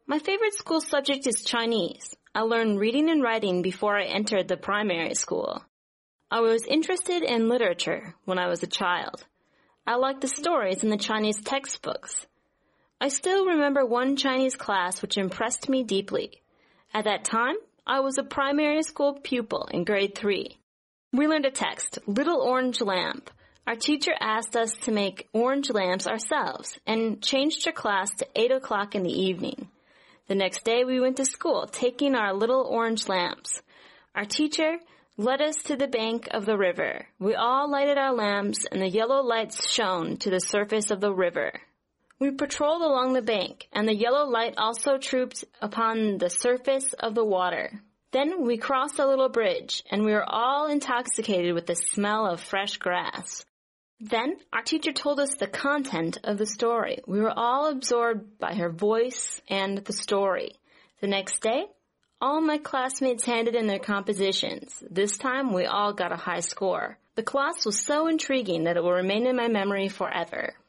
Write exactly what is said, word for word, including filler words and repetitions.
My favorite school subject is Chinese. I learned reading and writing before I entered the primary school. I was interested in literature when I was a child. I liked the stories in the Chinese textbooks. I still remember one Chinese class which impressed me deeply. At that time, I was a primary school pupil in grade three. We learned a text, Little Orange Lamp. Our teacher asked us to make orange lamps ourselves and changed our class to eight o'clock in the evening. The next day we went to school taking our little orange lamps. Our teacher led us to the bank of the river. We all lighted our lamps and the yellow lights shone to the surface of the river. We patrolled along the bank and the yellow light also trooped upon the surface of the water. Then we crossed a little bridge and we were all intoxicated with the smell of fresh grass. Then our teacher told us the content of the story. We were all absorbed by her voice and the story. The next day, all my classmates handed in their compositions. This time, we all got a high score. The class was so intriguing that it will remain in my memory forever.